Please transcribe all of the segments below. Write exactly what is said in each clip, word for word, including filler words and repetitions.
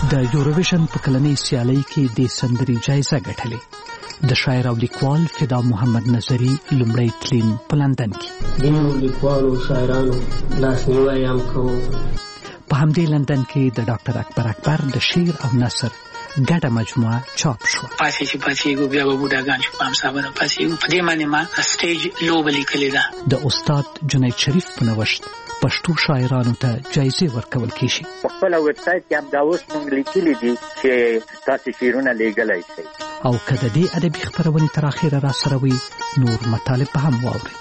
د یوروویژن په کلنۍ سیالۍ کې د سندرې جایزه ګټلې. د شاعر او لیکوال فدا محمد نظري لومړی تلین په لندن کې. ځینو لیکوالو شاعرانو لاسنیوی هم کوو. په همدې لندن کې د ډاکټر اکبر اکبر د شعر او نثر ګډه مجموعه چاپ شو. پاسې چې پاسېږو بیا به بوډاګان شو، پام صاحب نه پاسېږو. په دې باندې ما سټیج لوبه لیکلې ده. د استاد جنید شریف په نوښت پښتو شاعرانو ته جایزې ورکول کېږي. په خپل ویب سایټ کې هم دا اوس موږ لیکلي دي چې تاسو شعرونه لیږلی شئ. او که د دې ادبي خپرونې تر اخره را سره وي، نور مطالب به هم واورئ.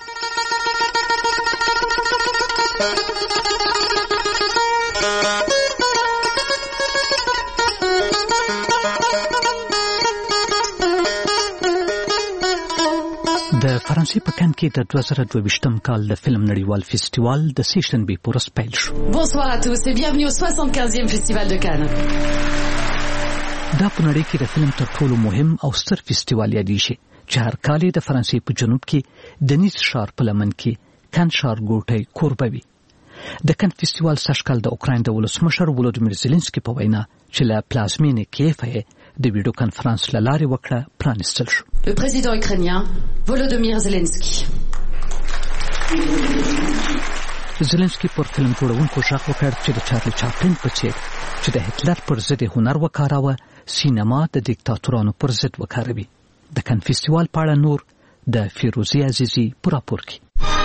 د فرانسې په کان کې د دوه زره دوه ویشتم کال د فلم نړیوال فستیوال د سې شنبې په ورځ پیل شو. Bonsoir à tous et bienvenue au soixante-quinzième Festival de Cannes. دا په نړۍ کې د فلم تر ټولو مهم او ستر فستیوال یادېږي چې هر کال د فرانسې په جنوب کې د نیس ښار په لمن کې کان ښارګوټی کوربه وي. د کان فستیوال سږکال د اوکراین د ولسمشر ولودیمیر زیلنسکي په وینا چې له پلازمینې کیف یې د ویډیو کانفرنس له لارې وکړه پرانیستل شو. Le président ukrainien Volodymyr Zelensky. زیلنسکي پر فلم جوړونکو غږ وکړ چې د چارلي چاپلین په څېر چې د هټلر پر ضد هنر وکاراوه، سینما د دیکتاتورانو پر ضد وکاروي. د کان فستیوال په اړه نور د فیروزي عزیزي په راپور کې.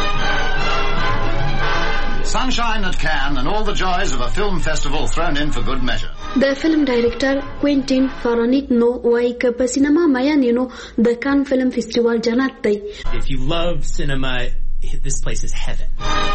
Sunshine at Cannes and all the joys of a film festival thrown in for good measure. د فلم ډایرکټر کوینټین فارانیټنو وایي که په سینما میان یې نو د کان فلم فستیوال جنت دی. If you love cinema, this place is heaven.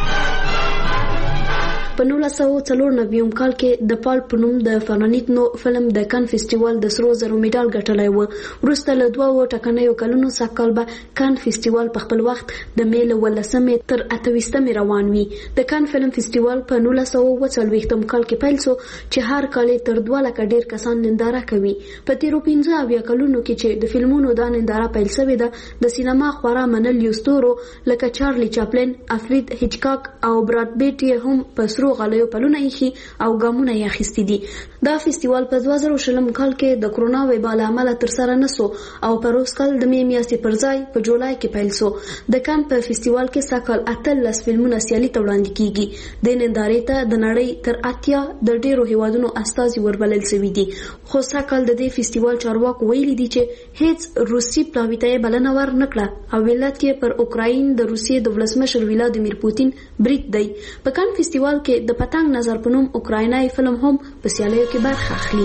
په نولس سوه څلور نوي کال کې د پال په نوم د فارانیټنو فلم د کان فستیوال د سرو زرو میډال ګټلی و. وروسته له دوه ټاکنیو کلونو سږکال به کان فستیوال په خپل وخت د مې له ولسمې تر اته ویشتمې روان وي. د کان فلم فستیوال په نولس سوه اوه څلوېښتم کال کې پیل شو چې هر کال تر دوه لکه ډېر کسان ننداره کوي. په تېرو پنځه اویا کلونو کې چې د فلمونو دا ننداره پیل شوې ده، د سینما خورا منلیو ستورو لکه چارلي چاپلین، الفرید هیچکاک او براد پیټ یې هم په سرو غلیو پلونه ایښي او ګامونه یې اخیستي دي. دا فستیوال په دوه زره شلم کال کې د کرونا وبا له امله ترسره نه سو او په روز کال د مې میاشتې پر ځای په جولای کې پیل سو. د کان په فستیوال کې سږکال اتلس فلمونه سیالي ته وړاندې کیږي. د نندارې ته د نړۍ تر اتیا د ډېرو هیوادونو استازي وربلل شوي دي. خو سږکال د دې فستیوال چارواکو ویلي دي چې هیڅ روسي پلاوي ته یې بلنه ور نه کړه او علت یې پر اوکراین د روسیې د ولسمشر ولادیمیر پوتین برید دی. په کان فستیوال کې د پتنګ نظر په نوم اوکراینای فلم هم په سیالیو کې برخه اخلي.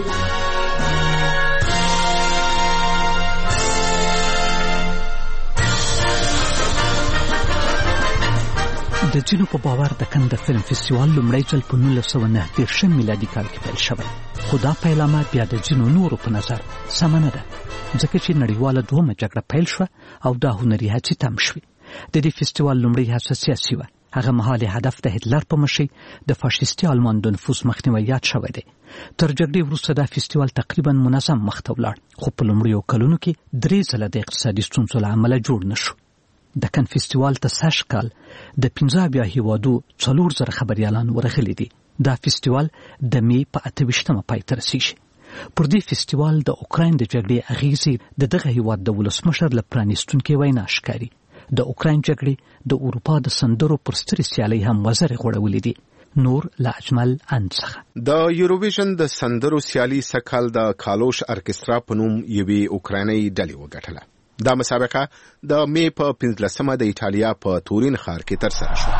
د ځینو په باور د کان د فلم فستیوال لومړی ځل په نولس سوه نهه دېرشم میلادي کال کې پیل شوی، خو دا پیلامه بیا د ځینو نورو په نظر سمه نه ده، ځکه چې نړیواله دوهمه جګړه پیل شوه او دا هنري هڅې تم شوې. د دې فستیوال لومړۍ هڅه سیاسي وه. هغه مهال هدف د هټلر په مشرۍ د فاشیستي آلمان د نفوذ مخنیوی یاد شوی دی. تر جګړې وروسته دا فستیوال تقریبا منظم مخته ولاړ، خو په لومړیو کلونو کې درې ځله د اقتصادي ستونزو له امله جوړ نه شو. د کان فستیوال ته سږکال د پنځه اویا هیوادو څلور زره خبریالان ورغلي دي. دا فستیوال د مې په اته ویشتمه پای ته رسیږي. پر دې فستیوال د اوکراین د جګړې اغیزې د دغه هیواد د ولسمشر له پرانیستونکې وینا ښکاري. د اوکراین جګړې د اروپا د سندرو پر سترې سیالۍ هم وزرې غوړولې دي. نور له اجمل اند څخه. د یوروویژن د سندرو سیالي سږکال د کالوش ارکسترا په نوم یوې اوکراینۍ ډلې وګټله. دا مسابقه د مې په پنځلسمه د ایټالیا په تورین ښار کې ترسره شوه.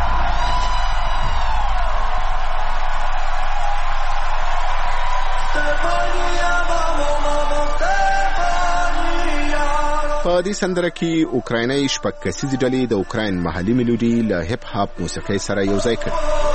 په دې سندره کې اوکراینۍ شپږ کسیزې ډلې د اوکراین محلي میلودي له هیپ هاپ موسیقۍ سره یوځای کړي.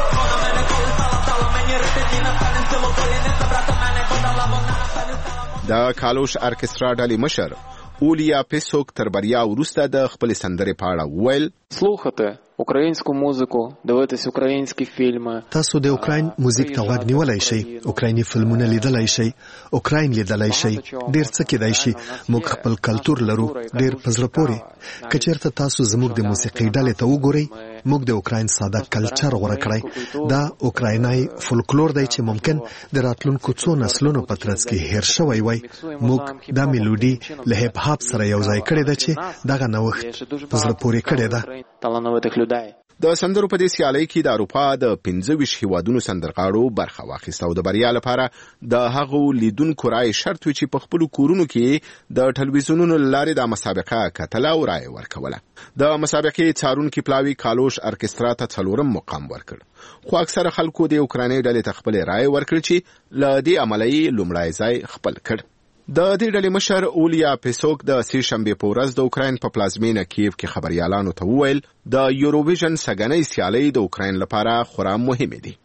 د کالوش ارکسترا ډلې مشر اولیا پیسوک تر بریا وروسته د خپل سندرې په اړه وویل: слухати українську музику, дивитись українські фільми. تاسو د اوکراین موزیک ته غوږ نیولای شئ، اوکرایني فلمونه لیدلای شئ، اوکراین لیدلای شئ، ډیر څه کېدای شي. موږ خپل کلتور لرو، ډیر په زړه پورې. که چېرته تاسو زموږ د موسیقۍ ډلې ته وګورئ، موږ د اوکراین ساده کلچر غوړه کړی. دا اوکراینای فولکلور دی چې ممکن د راتلونکو څو نسلونو په ترڅ کې هیر شوی وای. موږ دا میلودي له هیپ هاپ سره یو ځای کړی دی چې دغه نوښت په زړه پورې کړی ده. د سندرو په دې سیالۍ کې د اروپا د پنځه ویشت هیوادونو سندرغاړو برخه واخیسته او د بریا لپاره د هغو لیدونکو رای شرط و چې په خپلو کورونو کې د ټلویزیونونو له لارې د مسابقه کتله او رای ورکوله. د مسابقې څارونکي پلاوي کالوش ارکسترا ته څلورم مقام ورکړ، خو اکثره خلکو د اوکرایني ډلې ته خپل رای ورکړ چې له دې عمله یې لومړی ځای خپل کړ. د دې ډلې مشر اولیا پیسوک د سې شنبې په ورځ د اوکراین په پلازمینه کیف کې خبريالانو ته وویل د یوروویژن سګنۍ سیالۍ د اوکراین لپاره خورا مهمه دي.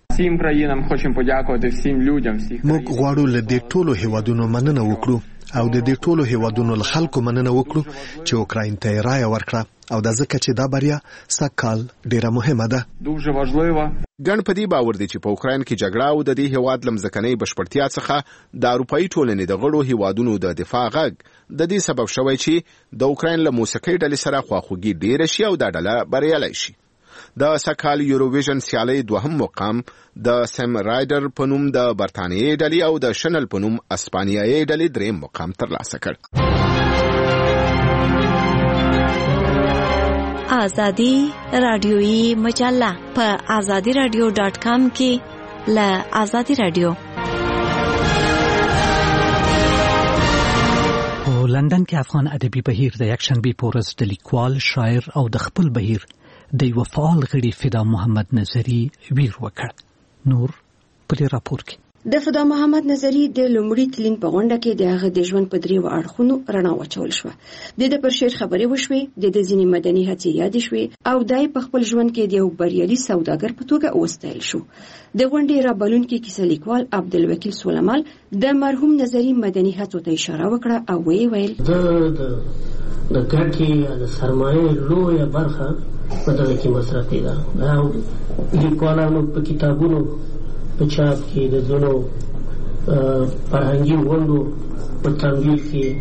موږ غواړو له دې ټولو هیوادونو مننه وکړو او د دې ټولو هیوادونو له خلکو مننه وکړو چې اوکراین ته رای ورکړه او د ځکه چې دا بریا سکهال ډیره مهمه ده. ګڼ په دې باور دي چې په اوکراین کې جګړه او د دې هیواد لمځکنۍ بشپړتیا څخه د اروپایي ټولنې د غړو هیوادونو د دفاع غږ د دې سبب شوی چې د اوکراین له موسیقۍ ډلې سره خواخوږي ډیره شي او دا ډله بریالۍ شي. د سکهال یوروویژن سیالۍ دوهم مقام د سم رایډر په نوم د برتانیې ډلې او د شنل په نوم اسپانیایي ډلې دریم مقام ترلاسه کړ. آزادی رادیویی مجله په آزادی رادیو ډاټ کام کې له آزادی رادیو. په لندن کې افغان ادبي بهیر د یکشنبې په ورځ د لیکوال، شاعر او د خپل بهیر د یو فعال غړي فدا محمد نظری ویر وکړ. نور په دې راپور کې د فدا محمد نظری د لومړي تلین په غونډه کې د هغه د ژوند په دریو اړخونو رڼا واچول شوه. د د پر شعر خبرې وشوې، د د ځینې مدني هڅې یادې شوې او دای په خپل ژوند کې د یو بریالي سوداګر په توګه وستایل شو. د غونډې رابلونکي کیسه لیکوال عبدالوکیل سولمال د مرحوم نظری مدني هڅو ته اشاره وکړه او وی ویل د د ګټې د سرمایې لویه برخه په دغه کې مصرفي ده. دا لیکوالانو په کتابونو په چاپ کې د ځینو فرهنګي غونډو په تنظیم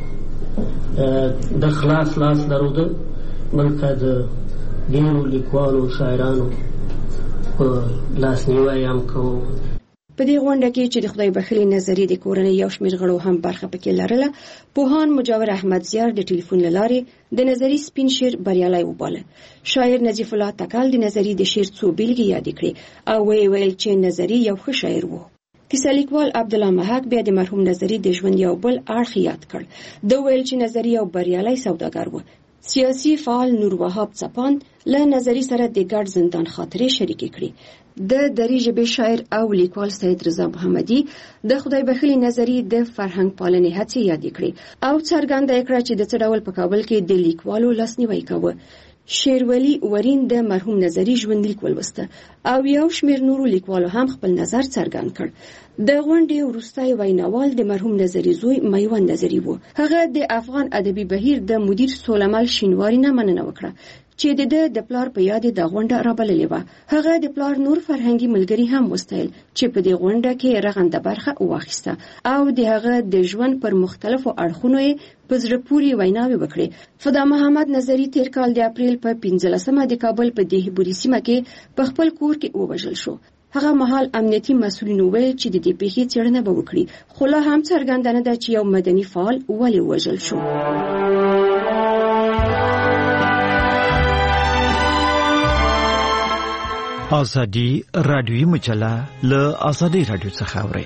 کې د خلاص لاس درلوده، بلکې د ډېرو لیکوالو شاعرانو په لاسنیوی هم کوو. په دې غونډه کې چې د خدای بخښلي نظری د کورنۍ یو شمېر غړو هم برخه پکې لرله، پوهان مجاور احمد زیار د ټلیفون له لارې د نظری سپین شعر بریالی وباله. شاعر نظیف الله تکل د نظری د شعر څو بیلګې یادې کړې او وی ویل چې نظری یو ښه شاعر و. کیسه لیکوال عبدالله محق بیا د مرحوم نظری د ژوند یو بل اړخ یاد کړ. د ویل چې نظری یو بریالی سوداګر و. سیاسي فعال نور وهاب څپان له نظری سره د ګډ زندان خاطرې شریکې کړې. د دری ژبې شاعر او لیکوال سید رضا محمدي د خدای بخښلي نظری د فرهنګ پالنې هڅې یادې کړې او څرګنده کړه چې د څه ډول په کابل کې د لیکوالو لاسنیوی کاوه. شیرولی ورین د مرحوم نظری ژوندلیک ولوسته او یو شمېر نورو لیکوالو هم خپل نظر څرګند کړ. د غونډې وروستی ویناوال د مرحوم نظری زوی میوند نظری و. هغه د افغان ادبي بهیر د مدیر سولمال شینواری نه مننه وکړه چې د د پلار په یاد د غونډه رابللې و. هغه د پلار نور فرهنګي ملګری هم وستایل چې په دې غونډه کې رغنده برخه واخیسته او د هغه د ژوند پر مختلفو اړخونو په زړه پورې ویناوې وکړې. فدا محمد نظری تیر کال د اپریل په پنځلسمه د کابل په دیهبوري سیمه کې په خپل کور کې ووژل شو. هغه مهال امنیتي مسؤلینو ویل چې د دې پیښې څېړنه به وکړي، خو لا هم څرګنده نه ده چې یو مدني فعال ولې ووژل شو. آزادی رادیویی مجله له آزادی رادیو څخه اورئ.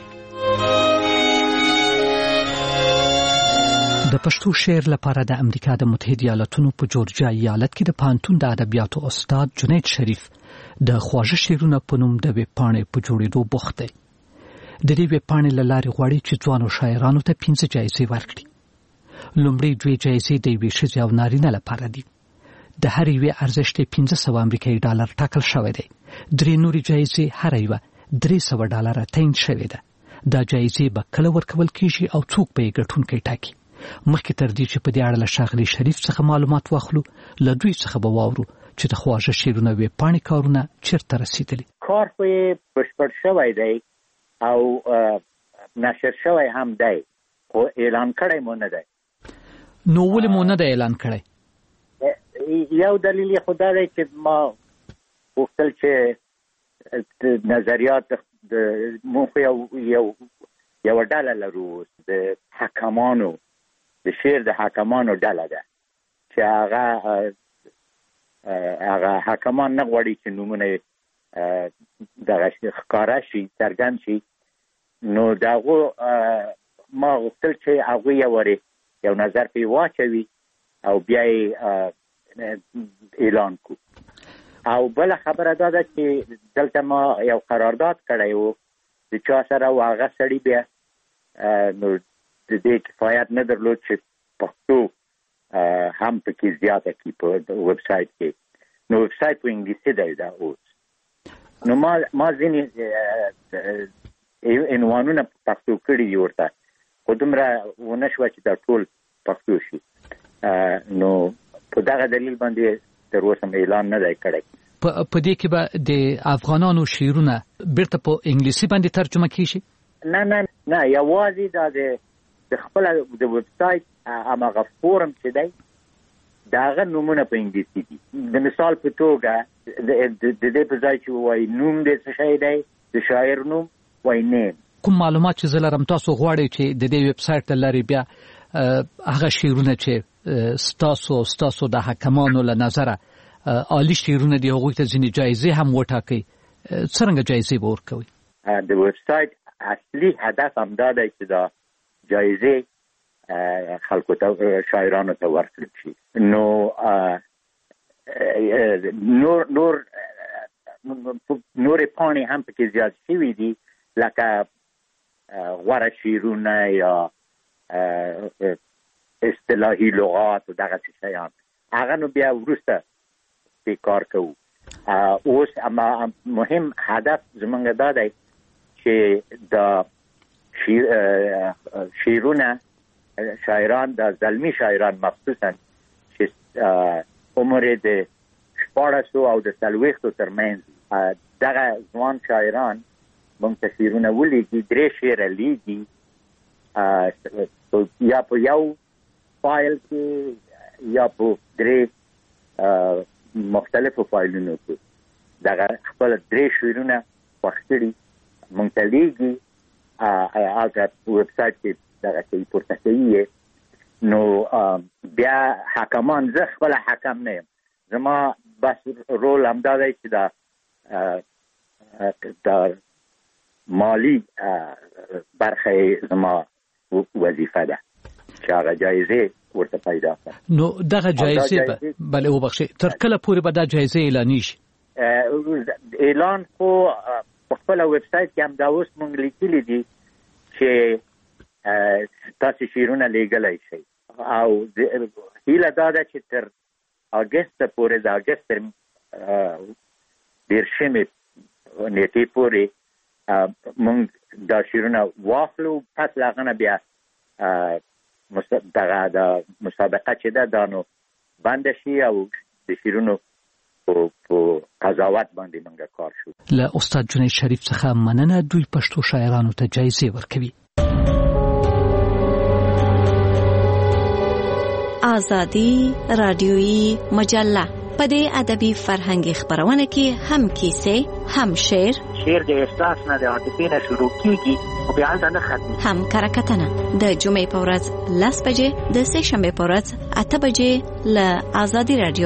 د پښتو شعر لپاره د امریکا د متحده ایالاتونو په جورجیا ایالت کې د پانتون د ادبیاتو استاد جنید شریف د خواږه شعرونو په نوم د ویبپاڼې په جوړېدو بوخت دی. د دې ویبپاڼې له لارې غواړي چې ځوانو شاعرانو ته پنځه جایزې ورکړي. لومړی دوې جایزې د یوې ښځې او نارینه لپاره دي. د هر یوې ارزښت پنځه سوه امریکایي ډالر ټاکل شوی دی. درې نورې جایزې هر یوه درې سوه ډالره تعین شوې ده. دا جایزې به کله ورکول کیږي او څوک به یې ګټونکی ټاکي. مخکې تر دې چې په دې اړه له ښاغلي شریف څخه معلومات واخلو، له دوی څخه به واورو چې د خواږه شعرونه ویبپاڼې کارونه چیرته رسېدلي. کار خو یې بشپړ شوی دی او نشر شوی هم دی، خو اعلان کړی مو نه دی. نو ولې مو نه دی اعلان کړی؟ یو دلیل یې خو دا دی چې ما وغوښتل چې نظریات د موږ یو یو یو ډله لرو د حکمانو د شعر د حکمانو ډله ده چې هغه هغه حکمان نه غواړي چې نومونه دغه ښکاره شي څرګند شي نو دغه ما غوښتل چې هغه یو یو نظر په واچوي او بیا اعلان کو او بل خبره دا ده چې دلته ما یو قرارداد کړی و د چا سره هغه سړي بیا نو د دې کفایت نه درلود چې پښتو هم پکې زیاته کړي په ویب سایټ کې نو ویب سایټ په انګلیسي دی دا اوس نو ما ما ځینې عنوانونه پښتو کړي دي ورته خو دومره ونه شوه چې دا ټول پښتو شي نو په دغه دلیل باندې تر اوسه اعلان نه دی کړی په دې کې به د افغانانو شعرونه بیرته په انګلیسي باندې ترجمه کیږي نه نه نه یوازې دا د خپل د ویب سایټ هغه فورم چې دی د هغه نومونه په انګلیسي دي د مثال په توګه د دې په ځای چې وایي نوم دې څه شی دی د شاعر نوم وایي نیم کوم معلومات چې زه لرم تاسو غواړئ چې د دې ویب سایټ له لارې بیا هغه شعرونه چې ستاسو ستاسو د حکمانو له نظره عالی شعرونه دي هغوی ته ځینې جایزې هم وټاکئ څرنګه جایزې به ورکوئ د ویب سایټ اصلي هدف همدا دی چې دا جایزې خلکو ته شاعرانو ته ورکړل شي نو نور نور نورې پاڼې هم پکې زیات شوي دي لکه غوره شعرونه یا اصطلاحي لغات و دغه شیان هغه نو بیا وروسته پې کار کوو اوس اما مهم هدف زموږ دا دی چې د شعرونه شاعران د زلمی شاعران مخصوصا چې عمر د شپاړسو او د څلوېښتو ترمنځ دغه ځوان شاعران موږ ته شعرونه ولیکي درې شعره لیکي یا په یو فایل کې یا په درې مختلفو فایلونو کې دغه خپل درې شعرونه خوښ کړي موږ ته لیکي هغه ویب سایټ کې دغه کې پورته کوي نو بیا حکمان زه خپل حکم نه یم زما بس رول همدا دی چې دا دا مالی برخه زما وظیفه ده چې هغه جایزې ورته پیدا کړه نو دغه جایزې به بله وبخښئ تر کله پورې به دا جایزې اعلانیږي اعلان خو په خپل ویب سایټ کې هم دا اوس موږ لیکلي دي چې تاسو شعرونه لیږلی شئ او هیله دا ده چې تر اګست پورې د اګست تر دېرشمې نیټې پورې موږ دا شعرونه واخلو پس له هغه نه بیا دغه د مسابقه چې ده دا نو بنده شي او د شعرونو په قضاوت باندې موږ کار شو له استاد جنید شریف څخه مننه دوی پښتو شاعرانو ته جایزې ورکوي آزادی رادیویی مجله په دې ادبي فرهنګي خبرونه کې هم کیسې هم شعر شعر د احساس نه د عاطفې نه شروع کیږي او بیا نه ختمي هم کرکټنه د جمعې په ورځ لس بجې د سه شنبه په ورځ اته بجې له آزادی رادیو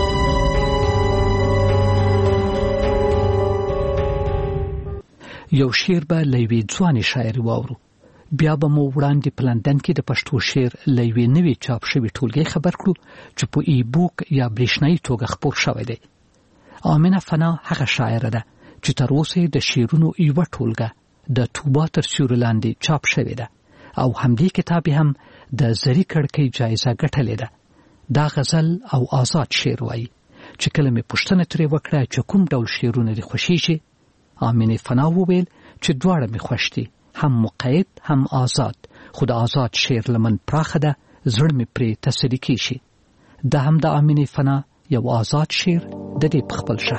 یو شعر به لوی ځواني شاعر واورو بیا به مو وړاندې په لندن کې د پښتو شعر لوی نوې چاپ شوی ټولګي خبر کړو چې په ای بوک یا برېښنایي توګه خپور شوی دی آمنه فنا هغه شاعره ده چې تر اوسه د شعرونو یوه ټولګه د توبه تر سیوري لاندې چاپ شوی ده او همدې کتاب هم د زری کړکۍ جایزه ګټلې ده دا غزل او آزاد شعر وایي چې کله مې پوښتنه ترې وکړه چې کوم ډول شعرونه دې خوښیږي آمنه فنا وویل چې دواړه مې خوښ دي هم مقید هم آزاد خود آزاد شعر لمن پراخه ده زړه مې پرې تسلي کیږي دا هم د آمنه فنا یو آزاد شعر د دې په خپل شخ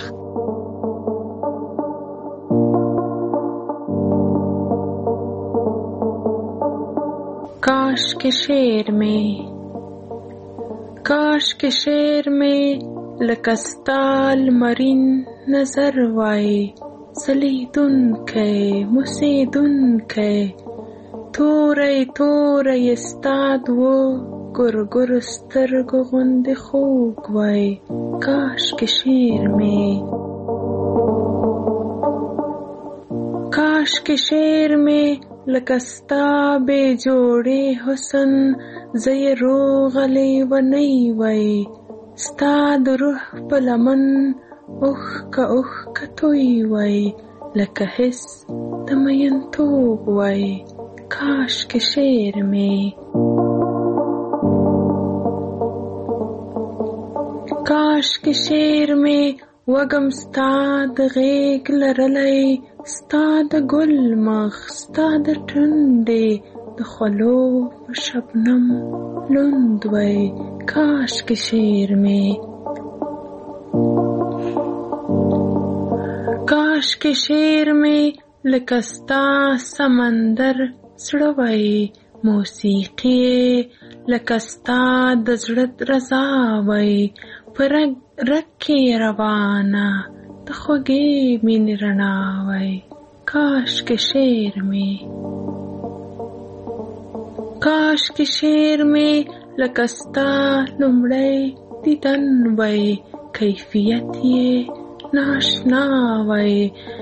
काश के शेर में काश के शेर में लकस्ताल मरिन نظر وای سلیدونکی موسیدونکی توری توری استاد و گرگر سترگو غند خوگ وای کاش که شیر می کاش که شیر می لکستا بے جوڑے حسن زی روغلی و نی وی ستا د روح په لمن اوخ که اوخ که توی وی لکه حس د مینتوب وی کاش که شیر می کاش که شیر می وگم ستا د غیگ لرلی ستا د گل مخ ستا د ټنډې د خلو په شبنم لوند وی کاش که شیر می کاش که شیر می لکه ستا سمندر زړه وی موسیقي لکه ستا د زړه رضا وی په رګ رګ کې روانه د خوږې مینې رڼا وی کاش که شیر می کاش که شیر می لکه ستا لومړی دیدن وی کیفیت یې ناشنا وی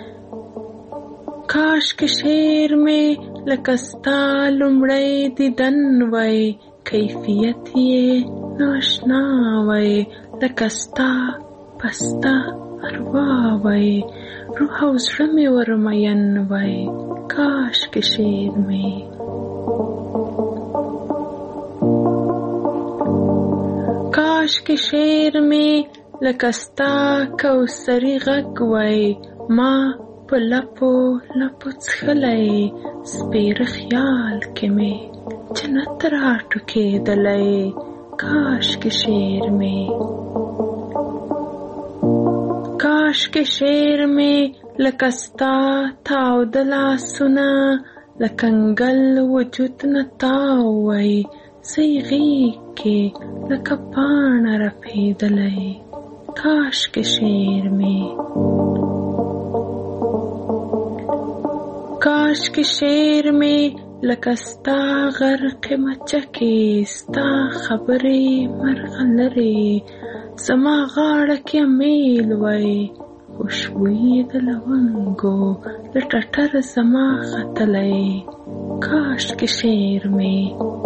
کاش که شیر می لکه ستا لومړی دیدن وی کیفیت یې ناشنا وی لکه ستا پستا اروا وی روح او زړه می ورمین وی کاش که شیر می کاش که شیر می لکه ستا کوثري غږ وی ما په لپو لپو څښلی سپېره خیال کې می جنت راټوکېدلی کاش که شیر می کاش که شیر می لکه ستا تاوده لاسونه لکه انګل وجود نه تاو وی زی غیږ کې لکه پاڼه رپېدلی کاش که شیر می کاش که شیر می لکه ستا غرق مچکې ستا خبرې مرغلرې زما غاړه کې میل وی خوشبویي د لونګو له ټټر زما ختلی کاش که شیر می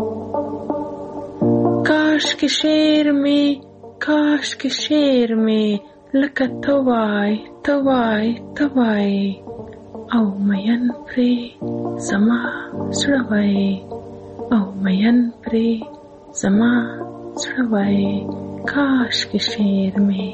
کاش که شیر می کاش که شیر می لکه ته وای ته وای ته وای او مین پرې زما زړه وی او مین پرې زما زړه وی کاش که شیر می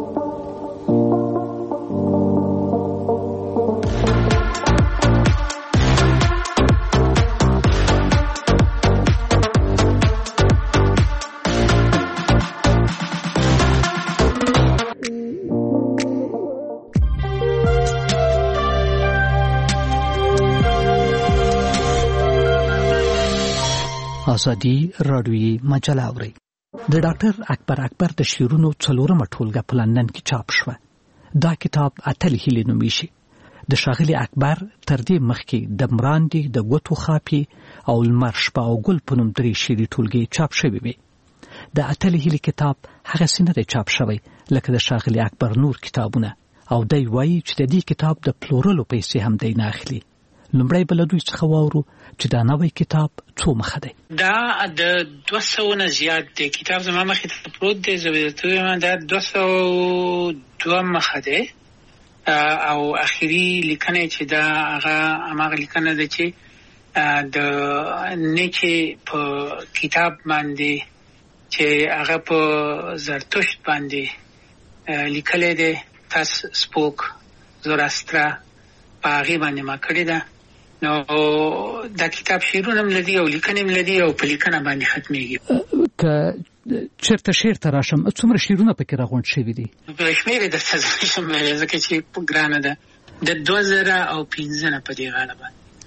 ازادي راډیوي مجله اوري د ډاکټر اکبر اکبر د شعرونو څلورمه ټولګه په لندن کې چاپ شوه. دا کتاب اتل هیلې نومیږي. د ښاغلي اکبر تر دې مخکې د مراندې د ګوتو خاپي او لمر شپه او ګل په نوم درې شعري ټولګې چاپ شوې وې. د اتل هیلې کتاب هغسې نه دی چاپ شوی لکه د ښاغلي اکبر نور کتابونه او دی وایي چې د دې کتاب د پلورلو پیسې هم دی نه اخلي. لومړی به له دوی څخه واورو چې دا نوی کتاب څو مخه دی. دا د دوه سوو نه زیات دی. کتاب زما مخې ته پروت دی. زه به درته ووایم دا دوه سوه دوه مخه دی او اخري لیکنه چې دا هغه هماغه لیکنه ده چې د نیچې په کتاب باندې چې هغه په زرتشت باندې لیکلی دی تاس سپوک زوراسټرا په هغې باندې ما کړې ده. نو دا کتاب شعرونه هم لدي او لیکنې هم لدي او په لیکنه باندې ختمېږي. که چېرته شعر ته راشم څومره شعرونه پکې راغونډ شوي دي؟ په شمېر یې درته نشم ویلی ځکه چې ګرانه ده. د دوه زره او پنځه نه په دې غاړه باندې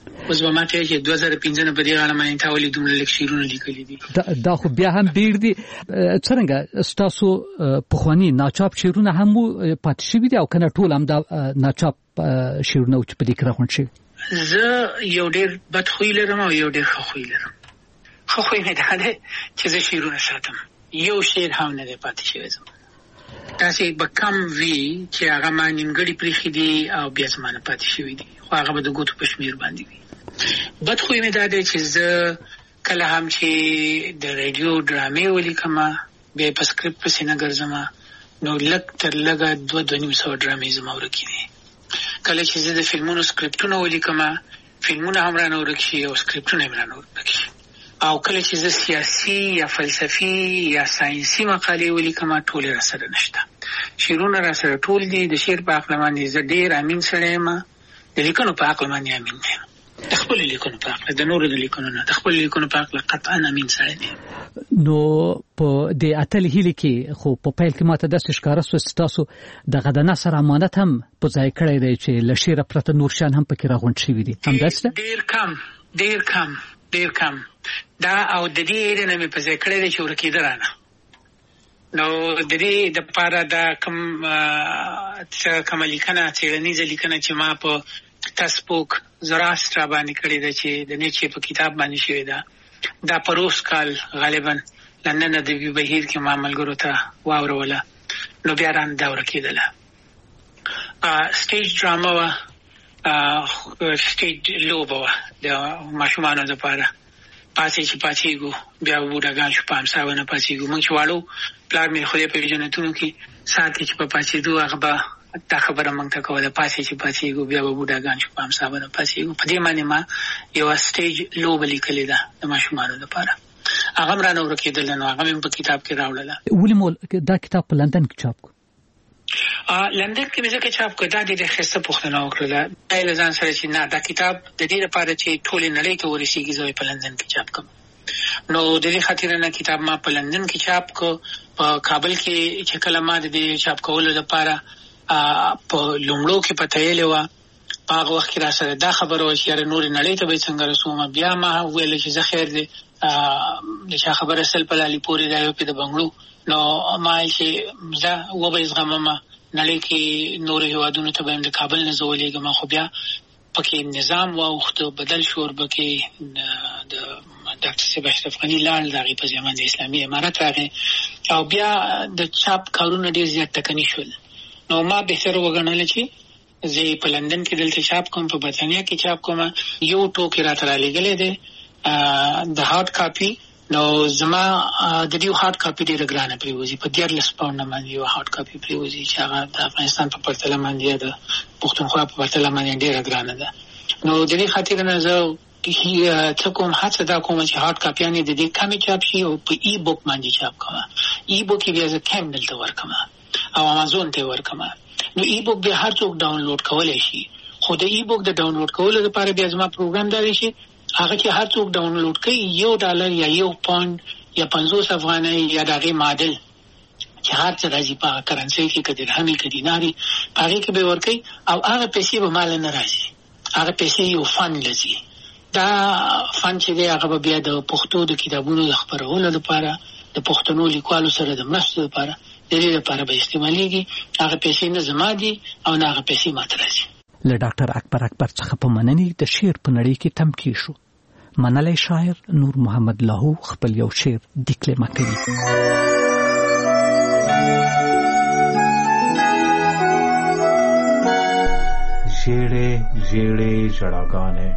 اوس به ماته چې دوه زره پنځه نه په دې اړه باندې تا ولې دومره لږ شعرونه لیکلي دي. دا خو بیا هم ډېر دي. څرنګه ستاسو پخواني ناچاپ شعرونه هم پاتې شوي دي او که نه ټول هم دا ناچاپ شعرونه چې په دې کې راغونډ شوي؟ زه یو ډېر بد خوی لرم او یو ډېر ښه خوی لرم. ښه خوی مې دا دی چې زه شعرونه ساتم، یو شعر هم نه دی پاتې شوی زما. داسې به کم وي چې هغه ما نیمګړي پرېښي دي او بیا زما نه پاتې شوي دي، خو هغه به د ګوتو په شمېر باندې وي. بد خوی مې دا دی چې زه کله هم چې د ریډیو ډرامې ولیکم بیا په سکرپټ پسې نه ګرځم، نو لږ تر لږه دوه دوه نیم سوه ډرامې زما ورکې دي. کله چې زه د فلمونو سکرپټونه ولیکم فلمونه هم رانه ورک شي او سکرپټونه هم رانه ورک شي. او کله چې زه سیاسي یا فلسفي یا ساینسي مقالې ولیکم ټولې را سره نشته، شعرونه را سره ټول دي. د شعر په عقل باندې زه ډېر امین سړی یم، د لیکنو په عقل باندې امین یم، د خپل لیکنو په عقل، د نورو د لیکنو نه، د خپل لیکنو په عقل قطعا امین سړی دی. نو په د اتل هیلې کې خو په پیل کې ماته داسې ښکاره سو چې تاسو دغه د نثر امانت هم په ځای کړی دی چې له شعره پرته نور شیان هم پکې راغونډ شوي دي، همداسې ده؟ ډېر کم ډېر کم ډېر کم دا او د دې اړه مې په ځای کړی دی چې ورکېده رانه. نو د دې دپاره دا کوم کومه لیکنه څېړنیزه لیکنه چې ما په تسپوک زراست را باندې کړې ده چې د نیچې په کتاب باندې شوې ده، دا په روس کال غالبا لندن ادبي بهیر کې ما ملګرو ته واوروله، نو بیا رانه دا ورکېدله. سټیج ډراما وه، سټیج لوبه وه د ماشومانو دپاره، پاسې چې پاڅېږو بیا به بوډاګان شو، په امسا به نه پاڅېږو. موږ چې واړو پلار مې خدای په جنتونو کې ساعت کې چې په پاڅېدو هغه به دا خبره موږ ته کوله، پاسې چې پاڅېږو بیا به بوډاګان شو، په امسا به نه پاڅېږو. په دې باندې ما یوه سټیج لوبه لیکلې ده د ماشومانو لپاره، هغه هم رانه ورکېدله، نو هغه مې په کتاب کې راوړله. ولې مو دا کتاب په لندن کې چاپ کړو؟ لندن کې مې ځکه چاپ کړو، دا ډېره ښایسته پوښتنه وکړله دا له ځان سره چې نه دا کتاب د دې لپاره چې ټولې نړۍ ته ورسېږي زه په لندن کې چاپ کړم. نو د دې خاطر نه کتاب ما په لندن کې چاپ کړو. په کابل کې چې کله ما د دې چاپ کولو لپاره په لومړو کې پته یېلې وه، په هغه وخت کې را سره دا خبره وه چې یاره نورې نړۍ ته به څنګه رسوم. بیا ما وویل چې زه خیر دی د چا خبره سل په لالي پورې دا یو پې د بنګړو، نو ما ویل چې زه وبه یې زغممه، نړۍ کې نورو هېوادونو ته به یم د کابل نه زه ولېږم. خو بیا پکې نظام واوښته، بدل شو، وربکې د ډاکټر صاحب اشرف غني لاړ، د هغې په ضمن د اسلامي امارت راغی او بیا د چاپ کارونه ډېر زیات ټکني شول. نو ما بهتره وګڼله چې زه په لندن کې دلته چاپ کوم، په برطانیه کې چاپ کوم. یو ټوکې راته رالېږلی دی د هارډ کاپي، نو زما د دې هارډ کاپي ډېره ګرانه پرېوځي، په دیارلس پاونډه باندې یوه هارډ کاپي پرېوځي چې هغه د افغانستان په پرتله باندې یا د پښتونخوا په پرتله باندې ډېره ګرانه ده. نو د دې خاطر نه زه څه کوم، هڅه دا کوم چې هارډ کاپیانې د دې کمې چاپ شي او په ای بوک باندې چاپ کوم. ای بوک یې بیا زه کیندل ته ورکوم او امازون ته ورکوم. نو ای بوک بیا هر څوک ډاونلوډ کولی شي، خو د ای بوک د ډاونلوډ کولو لپاره بیا زما پروګرام دا دی چې هغه چې هر څوک ډاونلوډ کوي یو ډالر یا یو پاونډ یا پنځوس افغانۍ یا د هغې معادل چې هر څه راځي په هغه کرنسۍ کې، که درهمي که دیناري، په هغې کې به یې ورکوي او هغه پیسې به ماله نه راځي، هغه پیسې یو فن لځي. دا فن چې دی هغه به بیا د پښتو د کتابونو د خپرولو لپاره، د پښتنو لیکوالو سره د مرستو لپاره، د دې لپاره به استعمالیږي. هغه پیسې نه زما دي او نه هغه پیسې ماته راځي. له ډاکټر اکبر اکبر څخه په مننې د شعر په نړۍ کې تمکین شو. منلی شاعر نور محمد لاهو خپل یو شعر دیکلمه کوي. ژېړې ژېړې ژړاګانې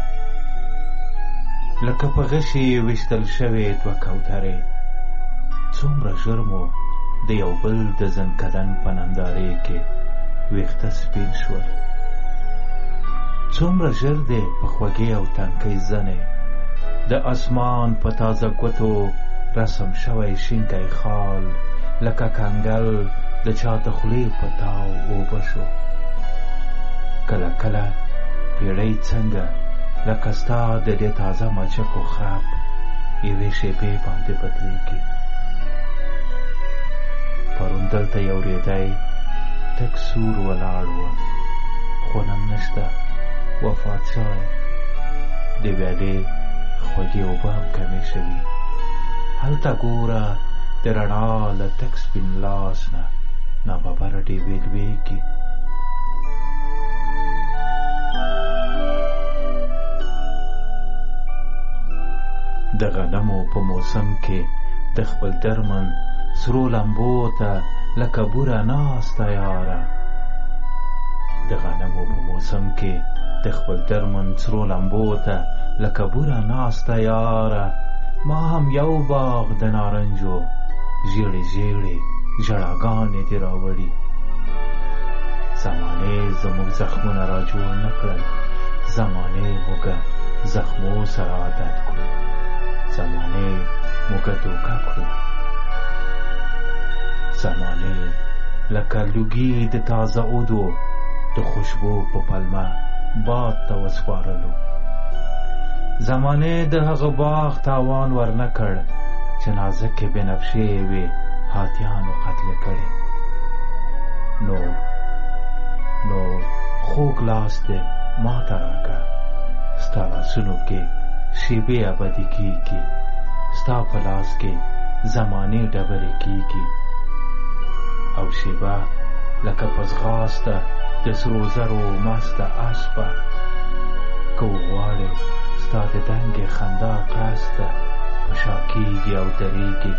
لکه په غشي ویشتل شوې دوه کوترې، څومره ژر مو د یو بل د زنکدن په نندارې کې ویښته سپین شول، څومره ژر دی په خوږې او تنکۍ زنې د اسمان په تازه ګوتو رسم شوی شینکی خال لکه کنګل د چا د خولې په تاو اوبه شو. کله کله پیړۍ څنګه لکه ستا د دې تازه مچکو خراب یوې شیبې باندې بدلېږي. پرون دلته یو ریدی تک سور ولاړ و، خو نن نشته، وفات شوی، د ویالې خوږې اوبه هم کمې شوي. هلته ګوره د رڼا له تک سپین لاس نه ناببره ډیوې لویږي. د غنمو په موسم کې د خپل درمن سرو لمبو ته لکه بوره ناسته یاره. د غنمو په موسم کې د خپل درمن سرو لمبو ته لکه بوره ناسته یاره. ما هم یو باغ د نارنجو ژیړې ژیړې ژړاګانې دې راوړي. زمانې زموږ زخمونه را جوړ نه کړل، زمانې موږ زخمو سره عادت کړو، زمانې موږ دوکه کړو. زمانې لکه لوګي د تازه عودو د خوشبو په پلمه باد ته وسپارلو. زمانې د هغه باغ تاوان ورنه کړ چې نازکې بنفشې وې هاتیانو قتل کړې. نو نو خوږ لاس دې ما ته راکړه، ستا لاسونو کې شیبې ابدي کېږي، ستا په لاس کې زمانې ډبرې کېږي. او شیبه لکه په ځغاسته د سرو زرو مسته اسپه، که وغواړې ستا د دنګې خندا قصده په شا کېږي او درېږي.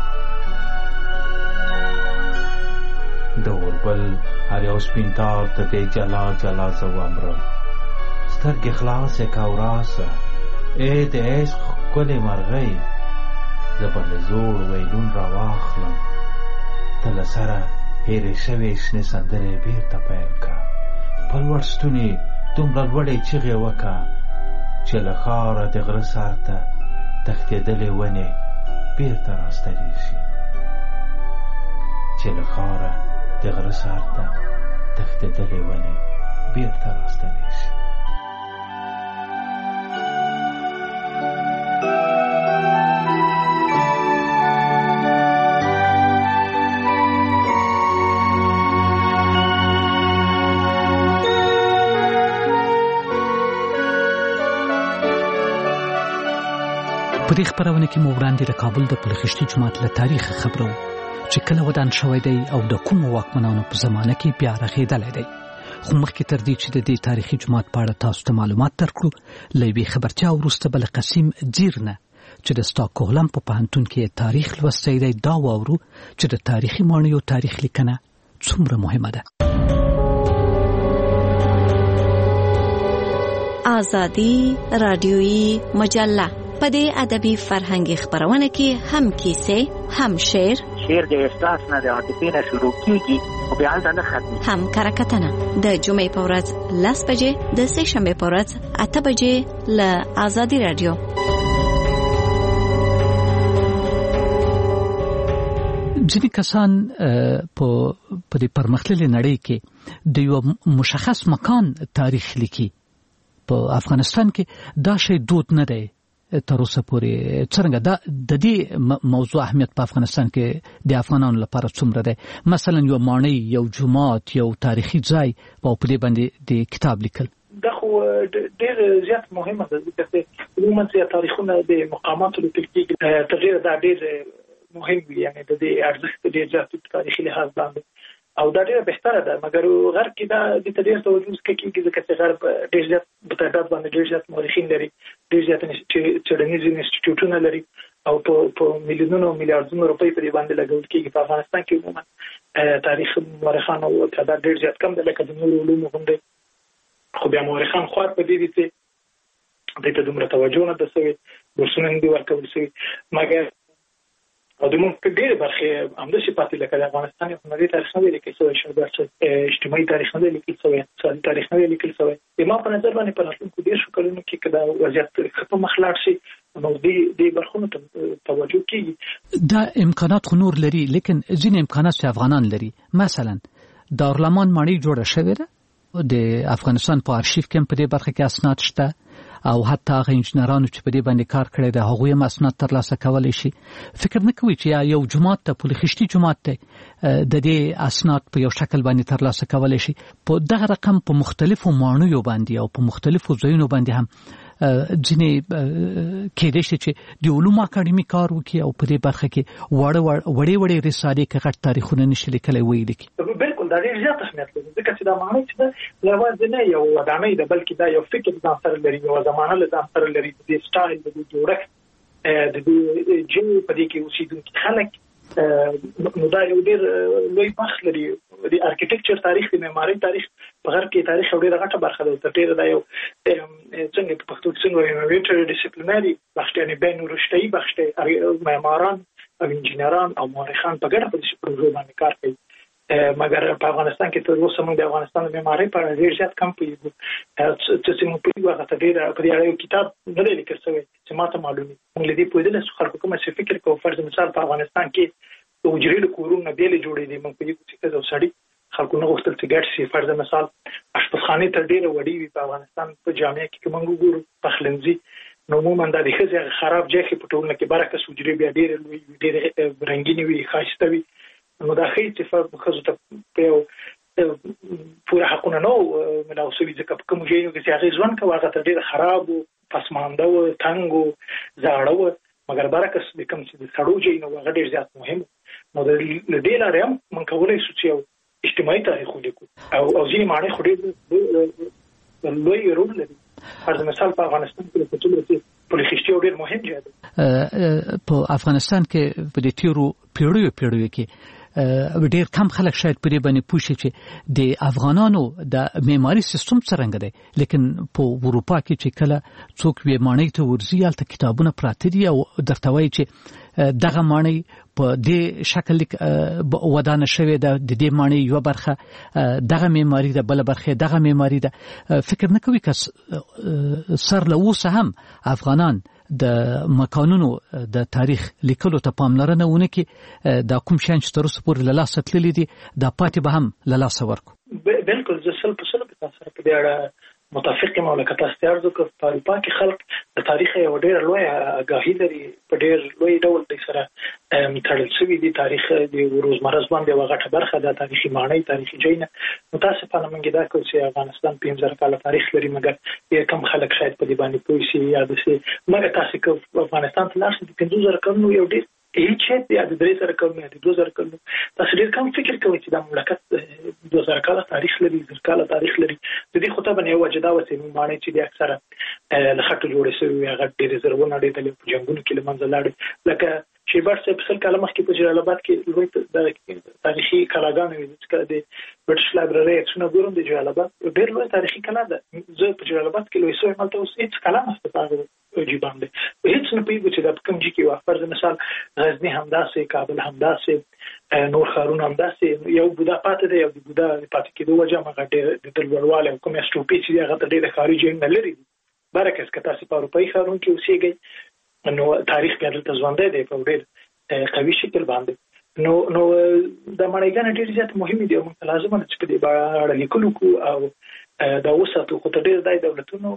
د اوربل هر یو سپین تار ته دې جلا جلا زه ومرم. سترګې خلاصې که او راسه، ای د عشق ښکلې مرغۍ، زه به له زوړ ویلون راواخلم. ته له سره هېرې شوې شنې سندرې بېرته پیل کړه. په لوړ ستوني دومره لوړې چغې وکړه چې له ښاره د غره سر ته تښتېدلې ونې بېرته راستنې شي. چې له ښاره د غره سر ته تښتېدلې ونې بېرته راستنې شي. په دې خبرونه کې مو وړاندې د کابل د پلخشتي جومات له تاریخ خبرو چې کله ودان شوی دی او د کومو واکمنانو په زمانه کې بیا رغېدلی دی. خو مخکې تر دې چې د دې تاریخي جومات په اړه تاسو ته معلومات درکړو، له یوې خبرتیا وروسته به له قسیم جیر نه چې د سټاکهولم په پوهنتون کې تاریخ لوستی دی دا واورو چې د تاریخي ماڼیو تاریخ لیکنه څومره مهمه ده. آزادی رادیویی مجله په دې ادبي فرهنګي خبرونه کې هم کیسې، هم شعر، شعر د احساس نه د عاطفې نه شروع کیږي او بیا هلته نه ختمي، هم کرکټنه د جمعې په ورځ لس بجې، د سه شنبې په ورځ اته بجې له آزادي رادیو. ځینې کسان په په دې پرمختللې نړۍ کې د یو مشخص مکان تاریخ لیکي. په افغانستان کې دا شی دود نه دی تر اوسه پورې. څرنګه دا د دې موضوع اهمیت په افغانستان کې د افغانانو لپاره څومره دی؟ مثلا یو ماڼۍ، یو جومات، یو تاریخي ځای او په دې باندې د کتاب لیکل دا خو ډېر زیات مهمه ده ځکه چې عموما چې تاریخونه د مقاماتو لیکل کېږي تغیر دا ډېر مهم وي، یعنی د دې ارزښت ډېر زیات په تاریخي لحاظ باندې او دا ډېره بهتره ده. مګر غرب کې دا د ډېر توجه کېږي ځکه چې غرب ډېر زیات په تعداد باندې ډېر زیات مورخین لري، ډېر زیات څېړنیز انسټیټیوټونه لري او په په میلیونونو میلیارډونو روپۍ په دې باندې لګول کېږي. په افغانستان کې عموما تاریخ مورخانو تعداد ډېر زیات کم دی لکه د نورو علومو هم دی، خو بیا مورخان خوار په دې دي چې دې ته دومره توجه نه ده شوې، بورسونه نه دي ورکول شوي. مګر او د موږ په ډېرې برخې همداسې پاتې لکه د افغانستان هنري تاریخ نه دی لیکل شوی، اجتماعي تاریخ نه دی لیکل شوی، اقتصادي تاریخ نه دی لیکل شوی. زما په نظر باندې په راتلونکو دېرشو کلونو کې که دا وضعیت ښه په مخ لاړ شي نو دې دې برخونو ته توجه کېږي. دا امکانات خو نور لري، لیکن ځینې امکانات چې افغانان لري. مثلا دارالمان ماڼۍ جوړه شوې ده، د افغانستان په آرشیف کې هم په دې برخه کې اسناد شته او حتی هغه انجنیرانو چې په دې باندې کار کړی دی هغوی هم اسناد ترلاسه کولی شي. فکر نه کوي چې یو جومات ته پلخشتي جومات دی د دې اسناد په یو شکل باندې ترلاسه کولی شي. په دغه رقم په مختلفو ماڼیو باندې او په مختلفو ځایونو باندې هم ځینې کېدای شي چې د علومو اکاډمي کار وکړي او په دې برخه کې وړه وړې وړې رسالې کې غټ تاریخونه نشي لیکلی ویلي کړي. بالکل دا ډېر زیات اهمیت لري ځکه چې دا معنی چې دا یوازې نه یو ودانۍ ده بلکې دا یو فکر ځان سره لري یو زمانه له ځان سره لري د سټایل د جوړښت د دې جن په دې کې اوسېدونکي خلک نو دا یو ډېر لوی بخت لري د ارکیټیکچر تاریخ د معمارۍ تاریخ په غرب کې تاریخ یو ډېره غټه برخه ده تر ډېره دا یو څنګه په پښتو کې څنګه وایي انټر ډیسپلینري بخش یعنی بین رشته‌ای بخش معماران او انجینران او مورخان په ګډه په دې پروژو باندې کار کوي. مګر په افغانستان کې تر اوسه موږ د افغانستان د معمارۍ په اړه ډېر زیات کم پوهېږو چې موږ پوهېږو هغه ته ډېره په دې اړه یو کتاب نه دی لیکل شوی چې ما ته معلوم وي. موږ له دې پوهېدلی شو خلکو کومه چې فکر کوو فرض مثال په افغانستان کې د حجرې له کورونو بېلې جوړې دي موږ پوهېږو چې ښځه او سړي خلکو نه غوښتل چې ګډ شي. فرض مثال اشپزخانې تر ډېره وړې وي په افغانستان په جامعه کې که موږ وګورو پخلنځي نو عموما دا د ښځې خراب ځای کې په ټولنه کې برعکس حجرې بیا ډېرې لویې وي ډېرې رنګینې وي ښایسته وي. نو دا ښایي چې ښځو ته په یو پوره حقونه نه ملاو شوي ځکه په کومو ځایونو کې چې هغې ژوند کوه هغه تر ډېره خراب و پسمانده و تنګ و زاړه و مګر برعکس د کوم چې د سړو ځایونه و هغه ډېر زیات مهم و. نو د دې لارې هم موږ کولی شو چې یو اجتماعي تاریخ ولیکو او او ځینې معنی خو ډېر لوی رول لري. فرض مثال په افغانستان کې په څومره چې پولیخشتي یو ډېر مهم ځای دی. په افغانستان کې په دې تېرو پیړیو پیړیو کې ډېر کم خلک شاید په دې باندې پوه شي چې د افغانانو د معماري سیستم څرنګه دی لیکن په اروپا کې چې کله څوک وې ماڼۍ ته ورځي هلته کتابونه پراته دي او درته وایي چې دغه ماڼۍ په دې شکل ودانه شوې ده د دې ماڼۍ یوه برخه دغه معماري ده بله برخه دغه معماري ده. فکر نه کوي که سر له اوسه هم افغانان د مکانونو د تاریخ لیکلو ته پاملرنه ونه کړي دا کوم شیان چې تر اوسه پورې له لاسه تللي دي دا پاتې به هم له لاسه ورکړو. بالکل زه سل په سلو په تاسو سره په دې اړه متفق یم او لکه تاسو ته عرض وکړم په اروپا کې خلک د تاریخ یوه ډېره لویه آګاهي لري په ډېر لوی ډول دوی سره تړل شوي دي. تاریخ د روزمره ژوند یوه غټه برخه ده تاریخي ماڼۍ تاریخي ځایونه. متاسفانه موږ دا کوو چې افغانستان پنځه زره کاله تاریخ لري مګر ډېر کم خلک شاید په دې باندې پوه شي یا داسې مګر تاسو که افغانستان ته لاړ شئ د پنځو زره کلونو یو ډېر هیڅ شی یا د درې زره کلونو یا د دوه زره کلونو تاسو ډېر کم فکر کوئ چې دا مملکت دوه زره کاله تاریخ لري زر کاله تاریخ لري. د دې خو طبعا یوه وجه دا وه چې ماڼۍ چې دي اکثره له خټو جوړې شوې وي هغه ډېرې زر ونړېدلې په جنګونو کې له منځه لاړې. لکه شیبر صاحب سل کاله مخکې په جلال آباد کې لوی تاریخي کلاګانې وې چې کله د برټش لایبرري عکسونه ګورم د جلال آباد ډېر لوی تاریخي کلا ده. زه په جلال آباد کې لوی شوی هلته اوس هېڅ کلا نشته په هغه جي باندې هېڅ نه پوهېږو چې دا په کوم جي کې وه. فرض مثال غزني همداسې کابل همداسې نور ښارونه همداسې یو بودا پاتې دی او د بودا د پاتې کېدو وجه هم هغه ډېر د ده لوړوالی او کوم اسټروپي چې دي هغه ته ډېره ښاري ځایونه لرې دي. برعکس که تاسې په اروپایي ښارونو کې اوسېږئ نو تاریخ بیا دلته ژوندی دی په ډېر قوي شکل باندې. نو نو دا ماڼۍ ډېر زیات مهمې دي او موږ ته لازمه ده چې په دې اړه لیکل وکړو او دا وساتو. خو تر ډېره دا دولتونو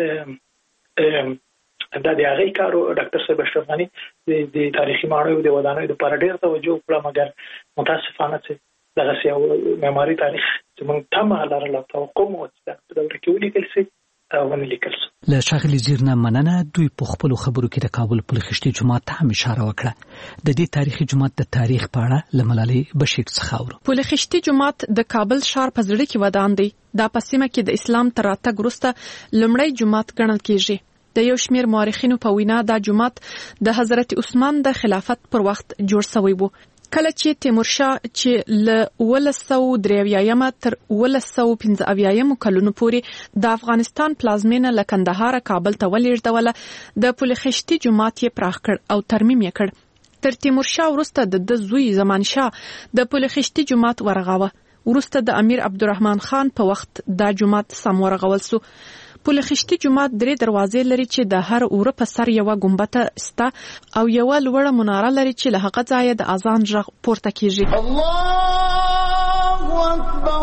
دا د هغې کار و ډاکټر صاحب اشرف غني د تاریخي ماڼیو د ودانیو دپاره ډېر توجه وکړه مګر متاسفانه چې دغسې یو معماري تاریخ چې موږ تمه لرله او توقع مو چې دا په دوره کې ولیکل شي ونه لیکل شي. له ښاغلي زیر نه مننه. دوی په خپلو خبرو کې د کابل پلخشتي جومات ته هم اشاره وکړه. د دې تاریخي جومات د تاریخ په اړه له ملالۍ بشیر څخه اورو. پلخشتي جومات د کابل ښار په زړه کې ودان دی. دا په سیمه کې د اسلام تر راتګ وروسته لومړی جومات ګڼل کېږي. د یو شمېر مورخینو په وینا دا جومات د حضرت عثمان د خلافت پر وخت جوړ شوی و. کله چې تیمورشاه چې له اوولس سوه درې اویایم تر اوولس سوه پنځه اویایم کلونو پورې د افغانستان پلازمینه له کندهار کابل ته ولېږدوله د پلخشتي جومات یې پراخ کړ او ترمیم یې کړ. تر تیمورشاه وروسته د ده زوی زمانشاه د پلخشتي جومات ورغاوه. وروسته د امیر عبدالرحمن خان په وخت دا جومات سم ورغول سو. پلخشتي جومات درې دروازې لري چې د هر اوره په سر یوه ګنبده سته او یوه لوړه مناره لري چې له هغه ځایه د اذان غږ پورته کیږي. الله اکبر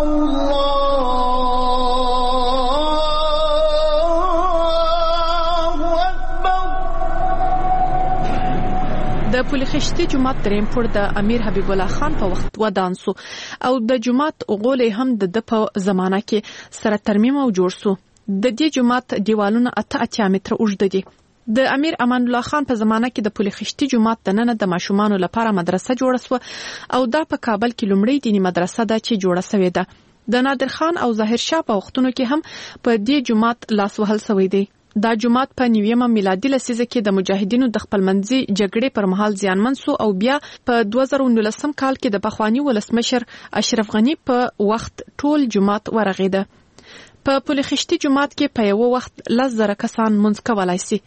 الله اکبر. د پلخشتي جومات دریم پوړ د امیر حبیب الله خان په وخت ودان سو او د جومات غول هم د د په زمانہ کې سره ترمیم او جوړ سو. د دې جومات دیوالونه اته اتیا متره اوږده دي. د امیر امان الله خان په زمانه کې د پل خشتي جومات دننه د ماشومانو لپاره مدرسه جوړه سوه او دا په کابل کې لومړی دینی مدرسه ده چې جوړه شوې ده. د نادر خان او ظاهر شاه په وختونو کې هم په دې جومات لاس وهل شوی دی. دا جومات په نویمه میلادي لسیزه کې د مجاهدینو د خپلمنځي جګړې پر مهال زیانمن سو او بیا په دوه زره نولسم کال کې د پخوانی ولسمشر اشرف غنی په وخت ټول جومات ورغېده. په پل خشتي جومات کې په یو وخت لس زره کسان منځ کولای شي.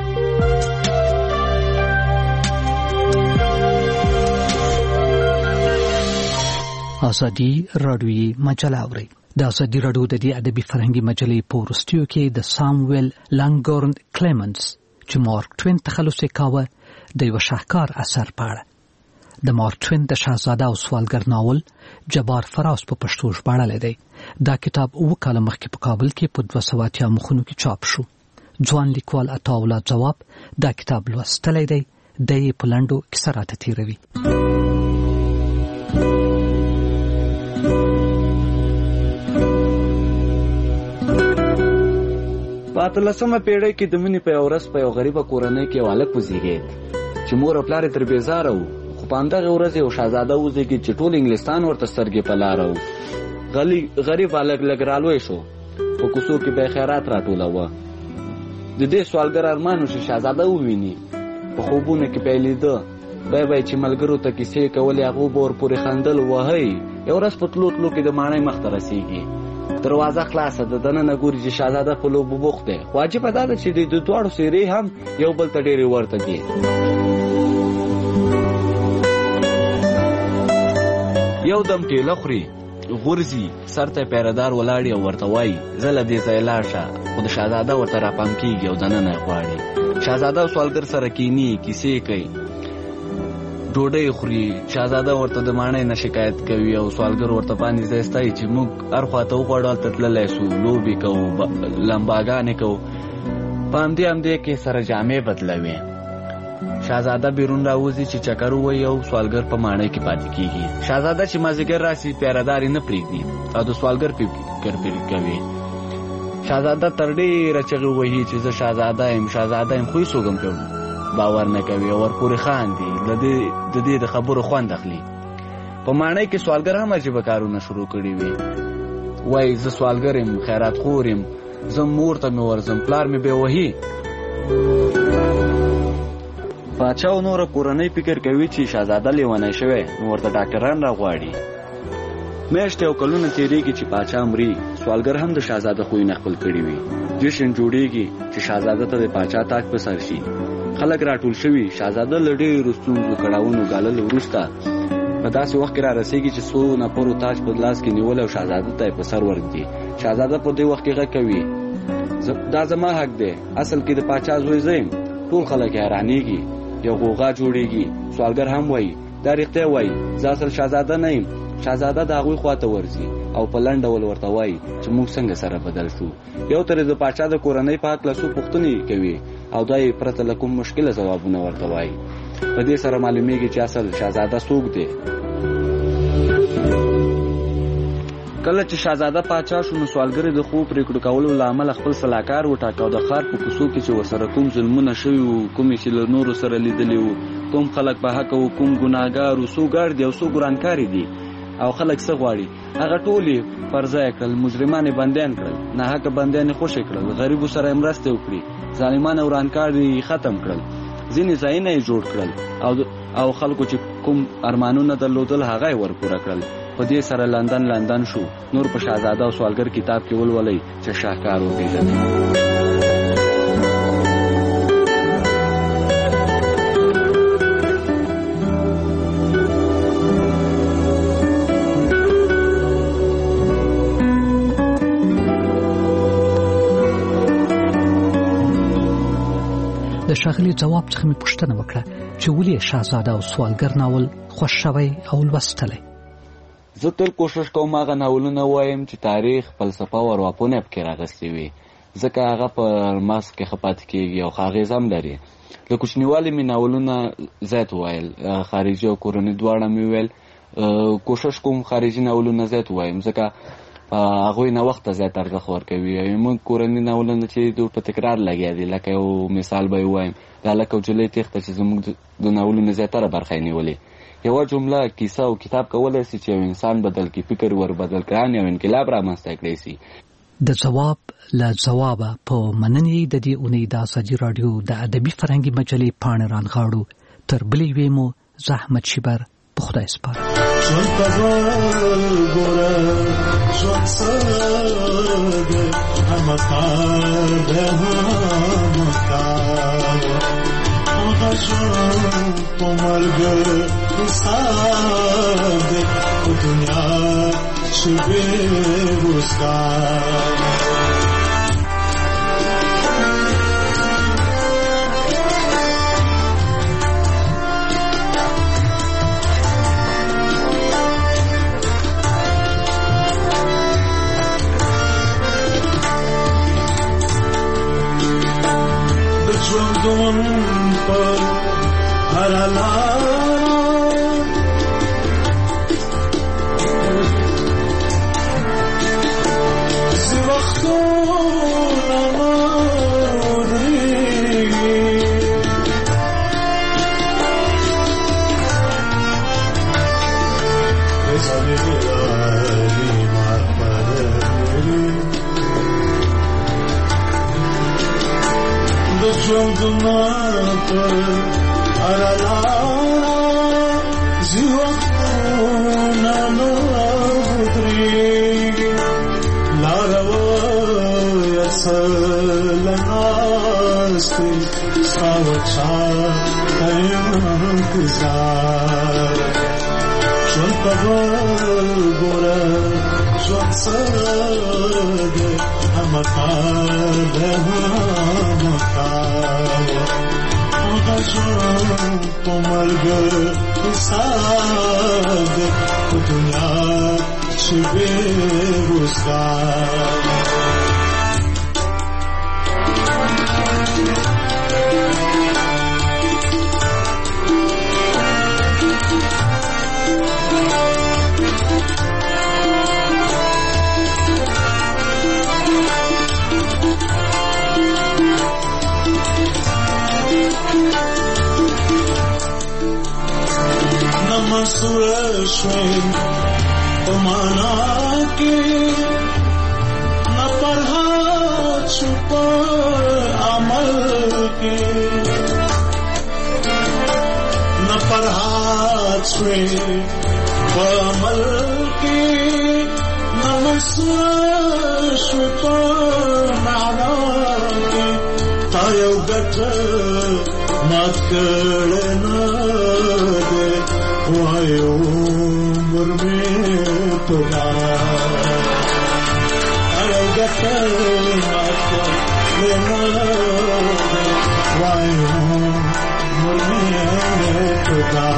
ازادي رادیوي مجله اوري. د ازادي رادیو د دې ادبي فرهنګي مجلې په ورستیو کې د سامویل لانګورن کلیمنز چې مارک ټوین تخلص کاوه د یو شاهکار اثر په اړه. د مارک ټوین د شاهزاده او سوالګر ناول جبار فراز په پښتو ژباړل دی. دا کتاب اوه کاله مخکې په کابل کې په دوه سوه اتیا مخونو کې چاپ شو. ځوان لیکوال عطا الله ځواب دا کتاب لوستلی دی. د یې په لنډو کیسه راته تېروي. په اتلسمه پیړۍ کې د مني په یو ورځ په یو غریبه کورنۍ کې یو هلک وزېږېد چې مور او پلار یې تر بېزاره وو. خو په همدغې ورځ یو شهزاده وزېږېد چې ټول انګلستان ورته سترګې په لاره وو. غریب هلک لږ رالوی شو، په کوڅو کې به یې خیرات راټولوه. د دې سوالګر ارمان و چې شهزاده وویني. په خوبونو کې به یې لیده، بیا به یې چې ملګرو ته کیسې کولې هغو به ورپورې خندل وهی. یو ورځ په تلو تلو کې د ماڼۍ مخ ته رسېږي. دروازه خلاصه ده، دننه ګوري چې شهزاده په لوبو بوخت دی. خو عجیبه دا ده چې د دواړو څېرې هم یو بل ته ډېرې ورته دي. یو دم ټېله خوري، غورځي، سر ته پیردار ولاړي او ورته وایي زه له دې ځایه لاړ شه. خو د شهزاده ورته راپام کېږي او دننه یې غواړي. شهزاده او سوالګر سره کیني، کیسې کوي، ډوډۍ خوري. شهزاده ورته د ماڼۍ نه شکایت کوي او سوالګر ورته باندې ځای ستایي چې موږ هر خواته وغواړو هلته تللی سو، لوبې کوو، لمباګانې کوو. په همدې همدې کې سره جامې بدلوي. شهزاده بیرون راوځي چې چکر ووایي او سوالګر په ماڼۍ کې پاتې کېږي. شهزاده چې مازدیګر راسي پیردار یې نه پرېږدي او د سوالګر فکر پرې کوي. شهزاده تر ډېره چغې وهي چې زه شهزاده یم، شهزاده یم، خو هېڅوک هم پرې باور نه کوي او ورپورې خاندي. د دې د خبرو خوند اخلي. په ماڼۍ کې سوالګر هم عجیبه کارونه شروع کړي وي. وایي زه سوالګر یم، خیرات خور یم، زه مور ته مې ورځم، پلار مې بې وهي. پاچا او نوره کورنۍ فکر کوي چې شهزاده لیونی شوی، نو ورته ډاکټران راغواړي. میاشتې او کلونه تېرېږي چې پاچا مري. سوالګر هم د شهزاده خویونه خپل کړي وي. جشن جوړېږي چې شهزاده ته د پاچا تاج په سر شي. خلک راټول شوي. شهزاده له ډېرو ستونزو کړاوونو ګاللو وروسته په داسې وخت کې را رسېږي چې څو نفرو تاج په لاس کې نیولی او شهزاده ته یې په سر ورږدي. شهزاده په دې وخت کې غږ کوي دا زما حق دی، اصل کې د پاچا زوی زه یم. ټول خلک حیرانېږي، یو غوغا جوړېږي. سوالګر هم وایي دا رښتیا وایي، زه اصل شهزاده نه یم. شهزاده د هغوی خواته ورځي او په لنډ ډول ورته وایي چې موږ څنګه سره بدل شو. یو تر د پاچا د کورنۍ په هکله څو پوښتنې کوي او دا یې پرته له کوم مشکله ځوابونه ورته وایي. په دې سره معلومیږي چې اصل شهزاده څوک دی. کله چې شهزاده پاچا شو نو سوالګر د ښو پرېکړو کولو له امله خپل سلاکار وټاکه او د ښار په کوڅو کې چې ورسره کوم ظلمونه شوي وو، کومې چې له نورو سره لیدلي وو، کوم خلک په حقه وو، کوم ګناهګار وو، څو ګاډ دي او څو ګرانکاري دي او خلک څه غواړي، هغه ټول یې پر ځای کړل. مجرمان یې بندیان کړل، ناحقه بندیان یې خوشې کړل، غریبو سره یې مرستې وکړي، ظالمان او ورانکار یې ختم کړل، ځینې ځایونه یې جوړ کړل او او خلکو چې کوم ارمانونه درلودل هغه یې ورپوره کړل. په دې سره لندن لندن شو. نور په شهزاده او سوالګر کتاب کې ولولئ چې شاهکار وپېژنئ. د ښاغلي ځواب څخه مې پوښتنه وکړه چې ولې شهزاده او سوالګر ناول خوښ شوی او لوستلی. زه تل کوشش کوم هغه ناولونه وایم چې تاریخ، فلسفه او ارواپوهنه پکې راغستې وي، ځکه هغه په مغز کې ښه پاتې کېږي او ښه اغېز هم لري. له کوچنیوالي مې ناولونه زیات وویل، خارجي او کورني دواړه مې وویل. کوشش کوم خارجي ناولونه زیات ووایم ځکه هغوی نه وخت زیات ارزښت ورکوي. موږ کورني ناولونه چې دوی په تکرار لګیا دي، لکه یو مثال به ووایم د هلک او نجلۍ تېښته چې زموږ د ناولونو زیاتره برخه یې نیولې. یوه جمله کیسه او کتاب کولی سي چې یو انسان بدل کړي، فکر ور بدل کړي، یو انقلاب رامنځته کړی سي. د ځواب له ځوابه په مننې د دې اونۍ د ازادي راډیو د ادبي فرهنګي مجلې پاڼې رانغاړو. تر بلې یوې مو زه احمد شیبر په خدای سپارم. ژوندون په هره لاره ځي وختونه مه ودرېږي ژوندونه په هره لاره ځي وختونه نه ودرېږي لاره وایه څه له ناستې ستا وچا ته یم انتظار ژوند په غل ګوره ژوند څه دی همه کار دی همه کار هغه ژوند په ملګري حساب دی په دنیا چې بې روزګار مسوره شوی په معنا کې نه فرحت شو په عمل کې نه فرحت شوی په عمل کې نه مسوره شوی په معنا کې تا یو ګټه مات کړی نه دی وای عمر میں تلا ارے گٹے مات لینا وای عمر میں تلا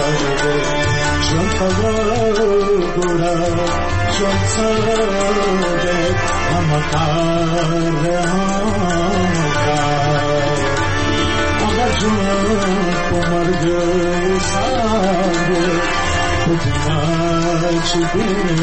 جنتا گوڑا جنتا دے ہم کار ہم کار اگر جن کو مر گئے سارے خودنا چھپے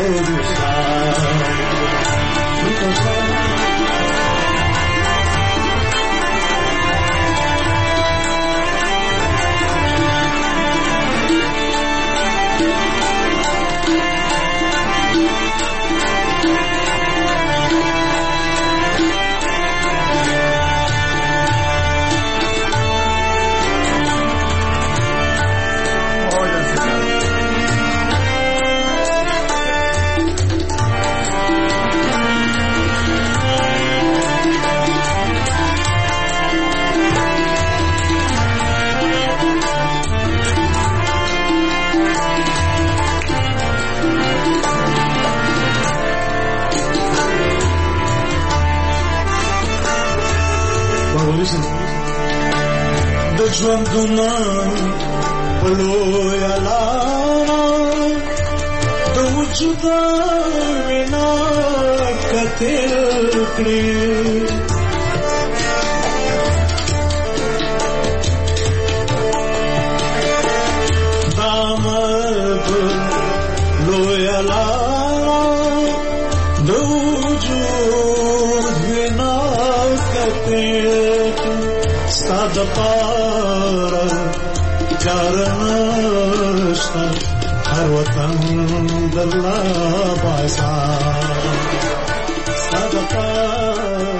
د ژوندونه په لویه لاره د وجود وینا کتل کړې دا مرګ لویه لاره پارا جارنشتا هر وطن دلا بازار ستا پارا